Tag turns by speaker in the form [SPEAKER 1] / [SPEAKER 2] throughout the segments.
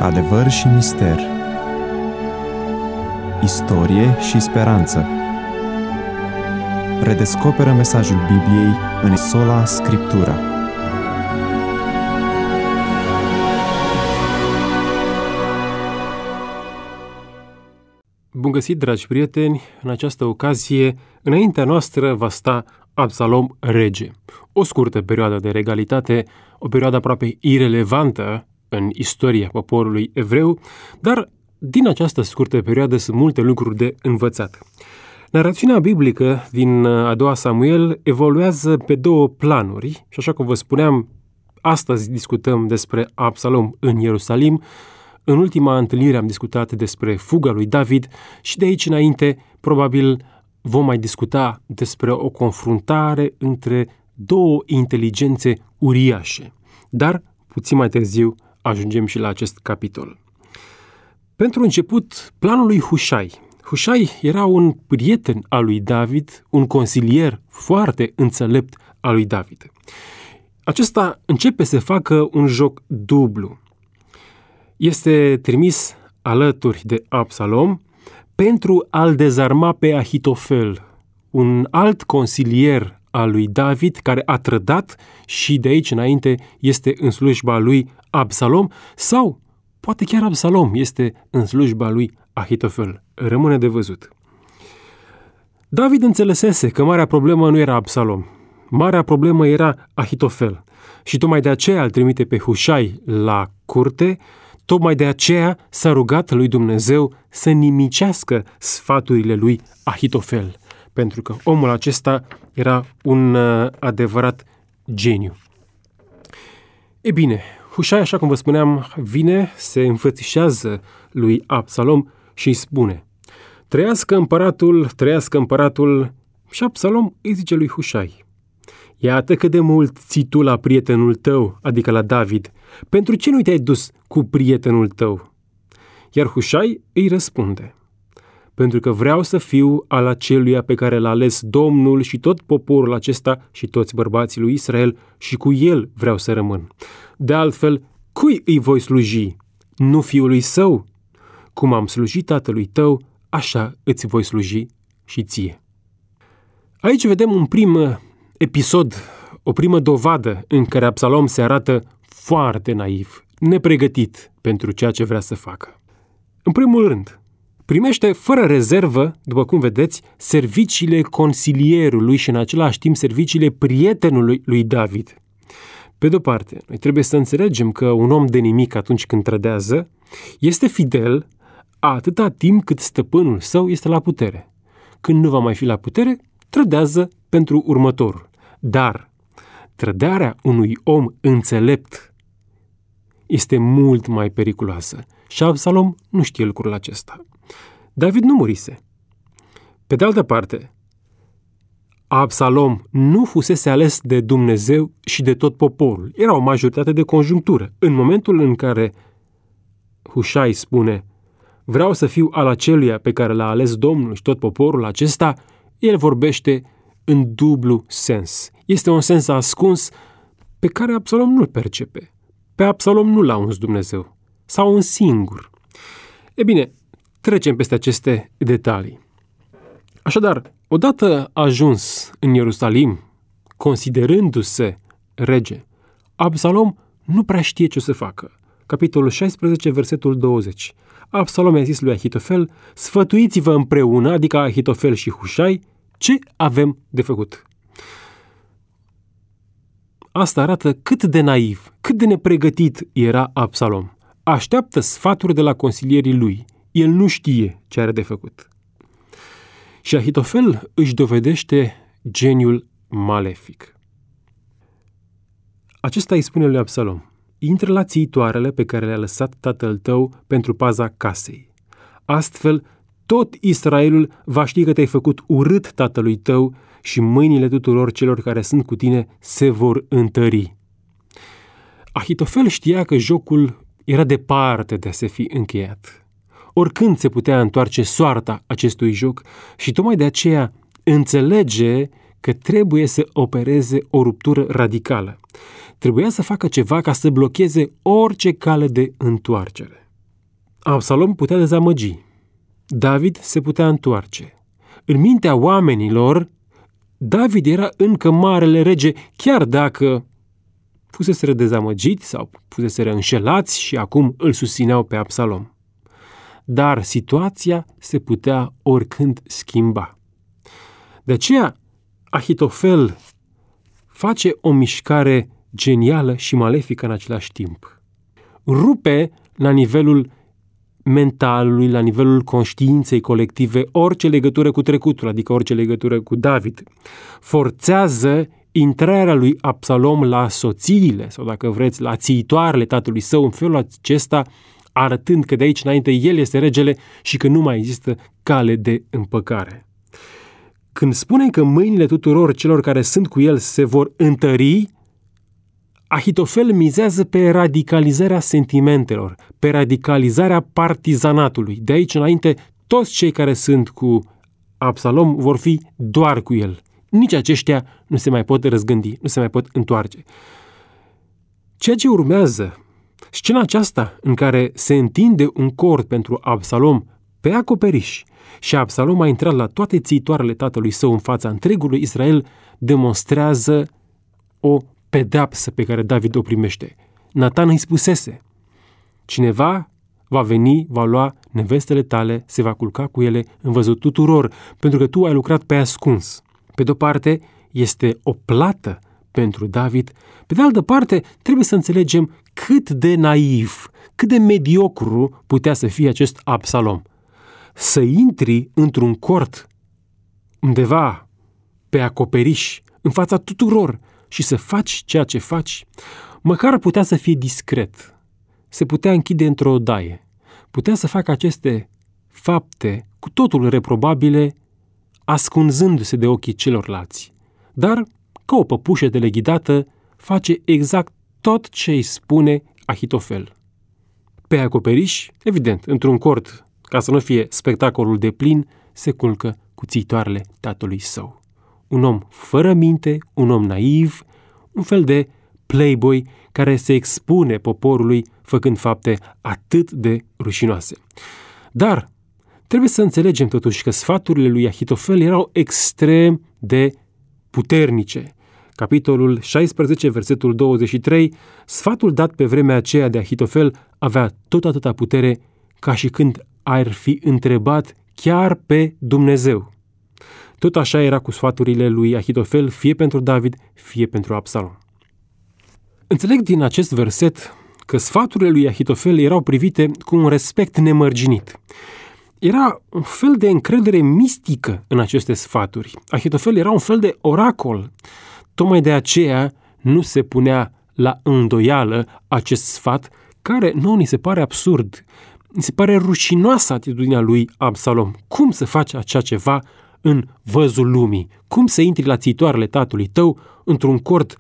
[SPEAKER 1] Adevăr și mister, istorie și speranță. Redescoperă mesajul Bibliei în Sola Scriptura.
[SPEAKER 2] Bun găsit, dragi prieteni! În această ocazie, înaintea noastră va sta Absalom rege. O scurtă perioadă de regalitate, o perioadă aproape irelevantă în istoria poporului evreu, dar din această scurtă perioadă sunt multe lucruri de învățat. Narațiunea biblică din a doua Samuel evoluează pe două planuri și așa cum vă spuneam, astăzi discutăm despre Absalom în Ierusalim. În ultima întâlnire am discutat despre fuga lui David și de aici înainte probabil vom mai discuta despre o confruntare între două inteligențe uriașe. Dar puțin mai târziu ajungem și la acest capitol. Pentru început, planul lui Hușai. Hușai era un prieten al lui David, un consilier foarte înțelept al lui David. Acesta începe să facă un joc dublu. Este trimis alături de Absalom pentru a-l dezarma pe Ahitofel, un alt consilier al lui David care a trădat și de aici înainte este în slujba lui Absalom, sau poate chiar Absalom este în slujba lui Ahitofel. Rămâne de văzut. David înțelesese că marea problemă nu era Absalom. Marea problemă era Ahitofel. Și tocmai de aceea îl trimite pe Hușai la curte, tocmai de aceea s-a rugat lui Dumnezeu să nimicească sfaturile lui Ahitofel, pentru că omul acesta era un adevărat geniu. E bine, Hușai, așa cum vă spuneam, vine, se înfățișează lui Absalom și îi spune: trăiască împăratul, și Absalom îi zice lui Hușai: iată cât de mult ții tu la prietenul tău, adică la David, pentru ce nu te-ai dus cu prietenul tău? Iar Hușai îi răspunde: pentru că vreau să fiu al aceluia pe care l-a ales Domnul și tot poporul acesta și toți bărbații lui Israel și cu el vreau să rămân. De altfel, cui îi voi sluji? Nu fiului său? Cum am slujit tatălui tău, așa îți voi sluji și ție. Aici vedem un prim episod, o primă dovadă în care Absalom se arată foarte naiv, nepregătit pentru ceea ce vrea să facă. În primul rând, primește fără rezervă, după cum vedeți, serviciile consilierului și în același timp serviciile prietenului lui David. Pe de-o parte, noi trebuie să înțelegem că un om de nimic atunci când trădează este fidel atâta timp cât stăpânul său este la putere. Când nu va mai fi la putere, trădează pentru următorul. Dar trădarea unui om înțelept este mult mai periculoasă și Absalom nu știe lucrul acesta. David nu murise. Pe de altă parte, Absalom nu fusese ales de Dumnezeu și de tot poporul. Era o majoritate de conjunctură. În momentul în care Hușai spune: vreau să fiu al aceluia pe care l-a ales Domnul și tot poporul acesta, el vorbește în dublu sens. Este un sens ascuns pe care Absalom nu-l percepe. Pe Absalom nu l-a uns Dumnezeu. Sau un singur. E bine, trecem peste aceste detalii. Așadar, odată ajuns în Ierusalim, considerându-se rege, Absalom nu prea știe ce să facă. Capitolul 16, versetul 20. Absalom i-a zis lui Ahitofel: sfătuiți-vă împreună, adică Ahitofel și Hușai, ce avem de făcut. Asta arată cât de naiv, cât de nepregătit era Absalom. Așteaptă sfaturi de la consilierii lui. El nu știe ce are de făcut. Și Ahitofel își dovedește geniul malefic. Acesta îi spune lui Absalom: intră la țiitoarele pe care le-a lăsat tatăl tău pentru paza casei. Astfel, tot Israelul va ști că te-ai făcut urât tatălui tău și mâinile tuturor celor care sunt cu tine se vor întări. Ahitofel știa că jocul era departe de a se fi încheiat. Oricând se putea întoarce soarta acestui joc și tocmai de aceea înțelege că trebuie să opereze o ruptură radicală. Trebuia să facă ceva ca să blocheze orice cale de întoarcere. Absalom putea dezamăgi. David se putea întoarce. În mintea oamenilor, David era încă marele rege, chiar dacă fuseseră dezamăgiți sau fuseseră înșelați și acum îl susțineau pe Absalom. Dar situația se putea oricând schimba. De aceea, Ahitofel face o mișcare genială și malefică în același timp. Rupe la nivelul mentalului, la nivelul conștiinței colective, orice legătură cu trecutul, adică orice legătură cu David. Forțează intrarea lui Absalom la soțiile, sau dacă vreți, la țiitoarele tatălui său, în felul acesta, arătând că de aici înainte el este regele și că nu mai există cale de împăcare. Când spune că mâinile tuturor celor care sunt cu el se vor întări, Ahitofel mizează pe radicalizarea sentimentelor, pe radicalizarea partizanatului. De aici înainte, toți cei care sunt cu Absalom vor fi doar cu el. Nici aceștia nu se mai pot răzgândi, nu se mai pot întoarce. Ceea ce urmează, scena aceasta în care se întinde un cord pentru Absalom pe acoperiș și Absalom a intrat la toate țiitoarele tatălui său în fața întregului Israel, demonstrează o pedeapsă pe care David o primește. Natan îi spusese: cineva va veni, va lua nevestele tale, se va culca cu ele în văzut tuturor, pentru că tu ai lucrat pe ascuns. Pe de-o parte, este o plată pentru David, pe de altă parte, trebuie să înțelegem cât de naiv, cât de mediocru putea să fie acest Absalom. Să intri într-un cort undeva pe acoperiș, în fața tuturor, și să faci ceea ce faci, măcar putea să fie discret, se putea închide într-o odaie, putea să facă aceste fapte cu totul reprobabile, ascunzându-se de ochii celorlalți. Dar, ca o păpușă teleghidată, face exact tot ce îi spune Ahitofel. Pe acoperiș, evident, într-un cort, ca să nu fie spectacolul de plin, se culcă cu țiitoarele tatălui său. Un om fără minte, un om naiv, un fel de playboy care se expune poporului făcând fapte atât de rușinoase. Dar trebuie să înțelegem totuși că sfaturile lui Ahitofel erau extrem de puternice. Capitolul 16, versetul 23, sfatul dat pe vremea aceea de Ahitofel avea tot atâta putere ca și când ar fi întrebat chiar pe Dumnezeu. Tot așa era cu sfaturile lui Ahitofel, fie pentru David, fie pentru Absalom. Înțeleg din acest verset că sfaturile lui Ahitofel erau privite cu un respect nemărginit. Era un fel de încredere mistică în aceste sfaturi. Ahitofel era un fel de oracol. Tocmai de aceea nu se punea la îndoială acest sfat, care nouă ni se pare absurd. Mi se pare rușinoasă atitudinea lui Absalom. Cum să faci așa ceva în văzul lumii? Cum să intri la țiitoarele tatălui tău într-un cort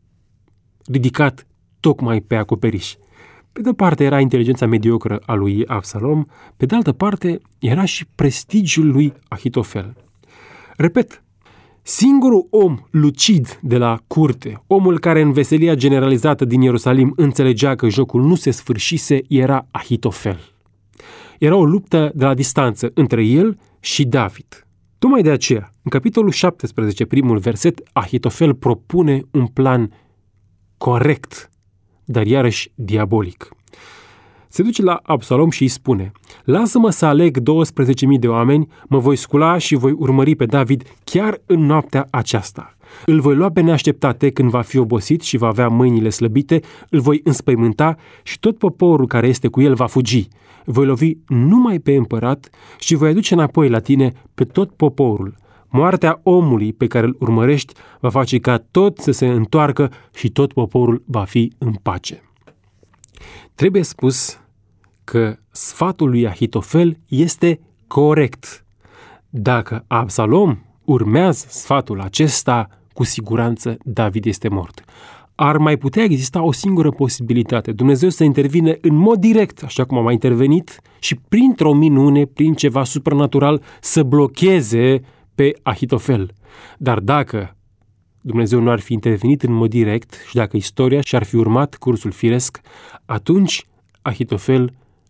[SPEAKER 2] ridicat tocmai pe acoperiș? Pe de-o parte era inteligența mediocră a lui Absalom, pe de altă parte era și prestigiul lui Ahitofel. Repet, singurul om lucid de la curte, omul care în veselia generalizată din Ierusalim înțelegea că jocul nu se sfârșise, era Ahitofel. Era o luptă de la distanță între el și David. Tocmai de aceea, în capitolul 17, primul verset, Ahitofel propune un plan corect, dar iarăși diabolic. Se duce la Absalom și îi spune: lasă-mă să aleg 12.000 de oameni, mă voi scula și voi urmări pe David chiar în noaptea aceasta. Îl voi lua pe neașteptate când va fi obosit și va avea mâinile slăbite, îl voi înspăimânta și tot poporul care este cu el va fugi. Voi lovi numai pe împărat și voi aduce înapoi la tine pe tot poporul. Moartea omului pe care îl urmărești va face ca tot să se întoarcă și tot poporul va fi în pace. Trebuie spus că sfatul lui Ahitofel este corect. Dacă Absalom urmează sfatul acesta, cu siguranță David este mort. Ar mai putea exista o singură posibilitate: Dumnezeu să intervine în mod direct, așa cum a mai intervenit, și printr-o minune, prin ceva supranatural, să blocheze pe Ahitofel. Dar dacă Dumnezeu nu ar fi intervenit în mod direct și dacă istoria și-ar fi urmat cursul firesc, atunci Ahitofel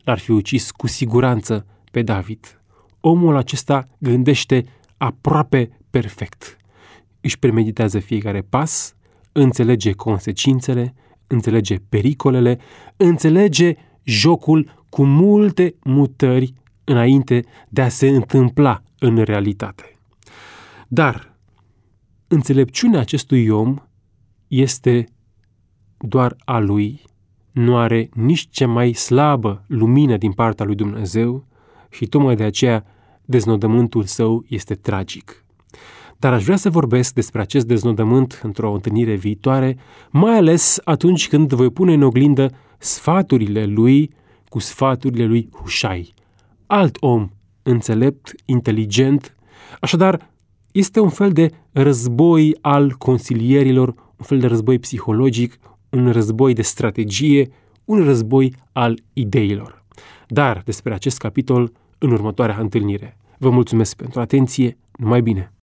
[SPEAKER 2] l-ar fi ucis cu siguranță pe David. Omul acesta gândește aproape perfect. Își premeditează fiecare pas, înțelege consecințele, înțelege pericolele, înțelege jocul cu multe mutări înainte de a se întâmpla în realitate. Dar înțelepciunea acestui om este doar a lui, nu are nici cea mai slabă lumină din partea lui Dumnezeu și tocmai de aceea deznodământul său este tragic. Dar aș vrea să vorbesc despre acest deznodământ într-o întâlnire viitoare, mai ales atunci când voi pune în oglindă sfaturile lui cu sfaturile lui Hușai, alt om înțelept, inteligent. Așadar, este un fel de război al consilierilor, un fel de război psihologic, un război de strategie, un război al ideilor. Dar despre acest capitol în următoarea întâlnire. Vă mulțumesc pentru atenție, numai bine!